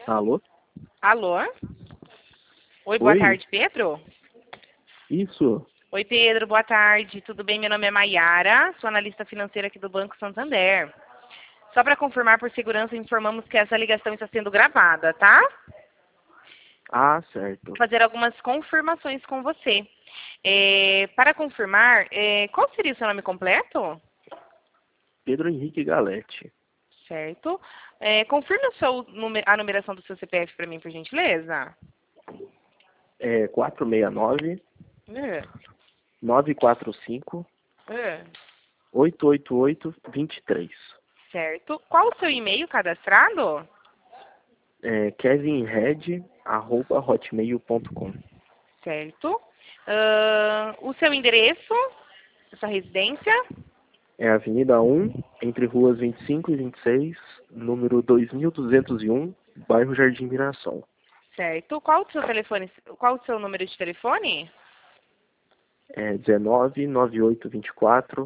Alô? Alô? Oi, boa Oi? tarde, Pedro? Isso. Oi, Pedro, boa tarde. Tudo bem? Meu nome é Maiara, sou analista financeira aqui do Banco Santander. Só para confirmar por segurança, informamos que essa ligação está sendo gravada, tá? Ah, certo. Vou fazer algumas confirmações com você. Para confirmar, qual seria o seu nome completo? Pedro Henrique Galete. Certo. Confirme a numeração do seu CPF para mim, por gentileza. É 469 É, 945 é. 888 23. Certo. Qual o seu e-mail cadastrado? É kevinred@hotmail.com. Certo. O seu endereço, a sua residência? É Avenida 1, entre ruas 25 e 26, número 2201, bairro Jardim Mirassol. Certo. Qual o seu telefone? Qual o seu número de telefone? É 19 9824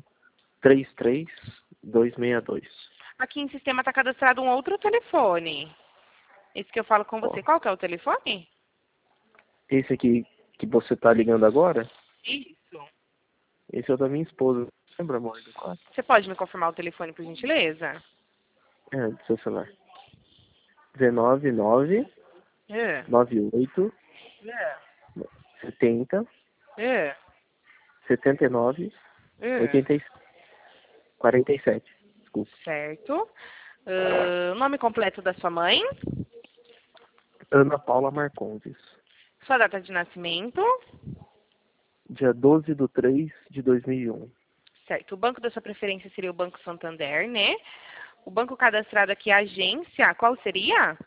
33262. Aqui em sistema está cadastrado um outro telefone. Esse que eu falo com Ó, você. Qual que é o telefone? esse aqui que você tá ligando agora, Isso. esse é o da minha esposa. Lembra, amor, do quarto? Você pode me confirmar o telefone, por gentileza? É, do seu celular. 19 9 É. 98 É. 70 É. 79 É. 80 47. Desculpa. Certo. Nome completo da sua mãe? Ana Paula Marcondes. Sua data de nascimento? Dia 12 de 3 de 2001. Certo. O banco da sua preferência seria o Banco Santander, né? O banco cadastrado aqui, a agência, qual seria?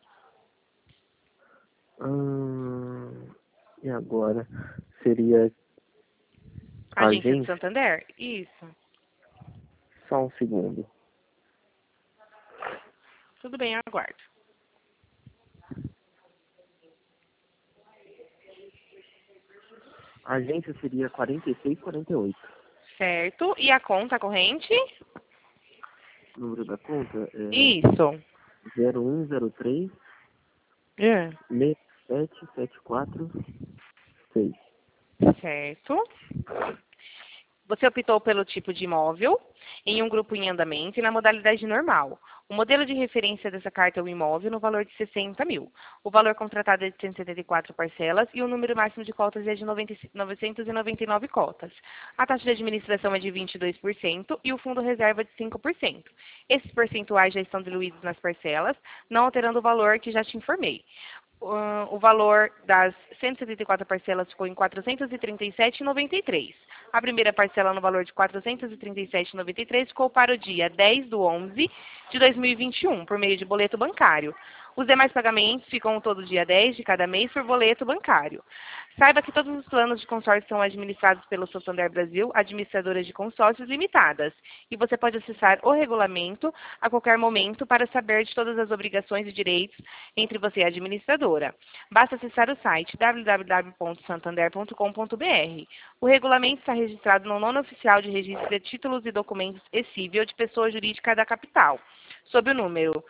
E agora? Seria Agência do agência? Santander? Isso. Só um segundo. Tudo bem, eu aguardo. A agência seria 4648. Certo. E a conta corrente? O número da conta é Isso. 0103 É. 67746. Certo. Você optou pelo tipo de imóvel, em um grupo em andamento e na modalidade normal. O modelo de referência dessa carta é o imóvel no valor de 60 mil. O valor contratado é de 174 parcelas e o número máximo de cotas é de 999 cotas. A taxa de administração é de 22% e o fundo reserva de 5%. Esses percentuais já estão diluídos nas parcelas, não alterando o valor que já te informei. O valor das 174 parcelas ficou em R$ 437,93. A primeira parcela no valor de R$ 437,93 ficou para o dia 10/11 de 2021, por meio de boleto bancário. Os demais pagamentos ficam todo dia 10 de cada mês por boleto bancário. Saiba que todos os planos de consórcio são administrados pelo Santander Brasil, administradoras de consórcios limitadas, e você pode acessar o regulamento a qualquer momento para saber de todas as obrigações e direitos entre você e a administradora. Basta acessar o site www.santander.com.br. O regulamento está registrado no Nono Oficial de Registro de Títulos e Documentos Excível de Pessoa Jurídica da Capital, sob o número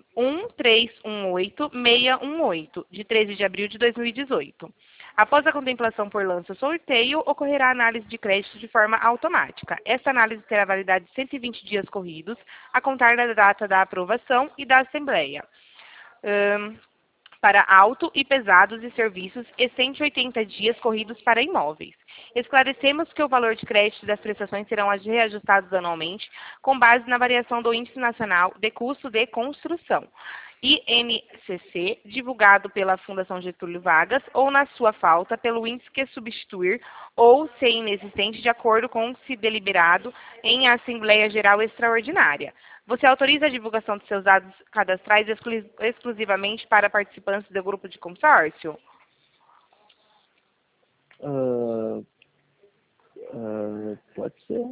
1318618, de 13 de abril de 2018. Após a contemplação por lança-sorteio, ocorrerá análise de crédito de forma automática. Esta análise terá validade de 120 dias corridos, a contar da data da aprovação e da Assembleia. Para auto e pesados e serviços e 180 dias corridos para imóveis. Esclarecemos que o valor de crédito das prestações serão reajustados anualmente com base na variação do Índice Nacional de Custo de Construção, INCC, divulgado pela Fundação Getúlio Vargas, ou na sua falta, pelo índice que substituir ou ser inexistente de acordo com o se deliberado em Assembleia Geral Extraordinária. Você autoriza a divulgação de seus dados cadastrais exclusivamente para participantes do grupo de consórcio? Pode ser.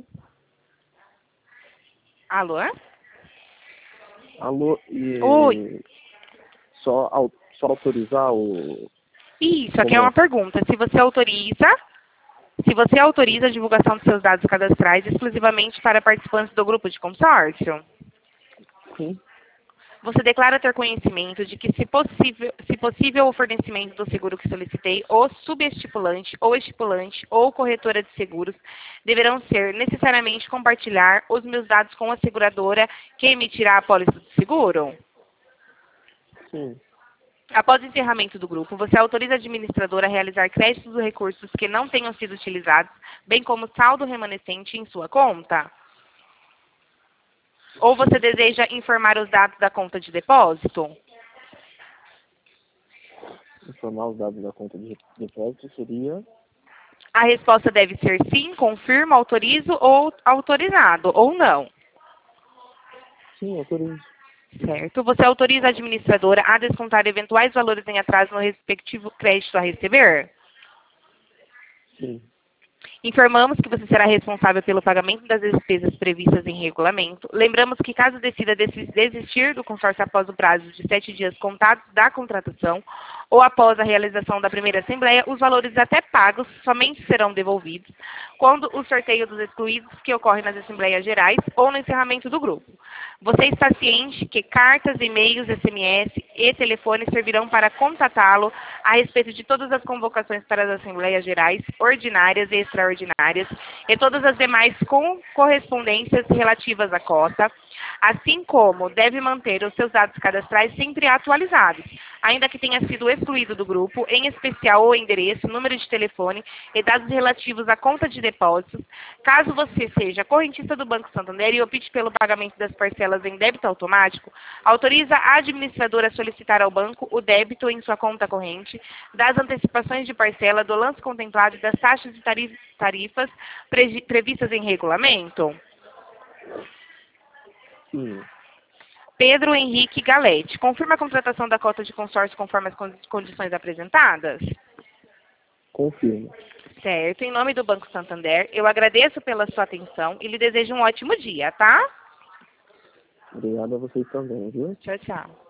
Alô? Alô, Oi. e só autorizar o... Isso, aqui é Como uma é? pergunta. Se você autoriza a divulgação de seus dados cadastrais exclusivamente para participantes do grupo de consórcio? Sim. Você declara ter conhecimento de que, se possível o fornecimento do seguro que solicitei, o subestipulante ou estipulante ou corretora de seguros deverão ser necessariamente compartilhar os meus dados com a seguradora que emitirá a pólice do seguro? Sim. Após o encerramento do grupo, você autoriza a administradora a realizar créditos de recursos que não tenham sido utilizados, bem como saldo remanescente em sua conta? Ou você deseja informar os dados da conta de depósito? Informar os dados da conta de depósito seria... A resposta deve ser sim, confirmo, autorizo ou autorizado, ou não. Sim, autorizo. Certo. Você autoriza a administradora a descontar eventuais valores em atraso no respectivo crédito a receber? Sim. Informamos que você será responsável pelo pagamento das despesas previstas em regulamento. Lembramos que, caso decida desistir do consórcio após o prazo de 7 dias contados da contratação ou após a realização da primeira assembleia, os valores até pagos somente serão devolvidos quando o sorteio dos excluídos que ocorre nas assembleias gerais ou no encerramento do grupo. Você está ciente que cartas, e-mails, SMS e telefones servirão para contatá-lo a respeito de todas as convocações para as assembleias gerais, ordinárias e extraordinárias, e todas as demais correspondências relativas à cota, assim como deve manter os seus dados cadastrais sempre atualizados, ainda que tenha sido excluído do grupo, em especial o endereço, número de telefone e dados relativos à conta de depósitos. Caso você seja correntista do Banco Santander e opte pelo pagamento das parcelas em débito automático, autoriza a administradora a solicitar ao banco o débito em sua conta corrente, das antecipações de parcela, do lance contemplado e das taxas e tarifas previstas em regulamento? Sim. Pedro Henrique Galete, confirma a contratação da cota de consórcio conforme as condições apresentadas? Confirmo. Certo. Em nome do Banco Santander, eu agradeço pela sua atenção e lhe desejo um ótimo dia, tá? Obrigado a vocês também, viu? Tchau, tchau.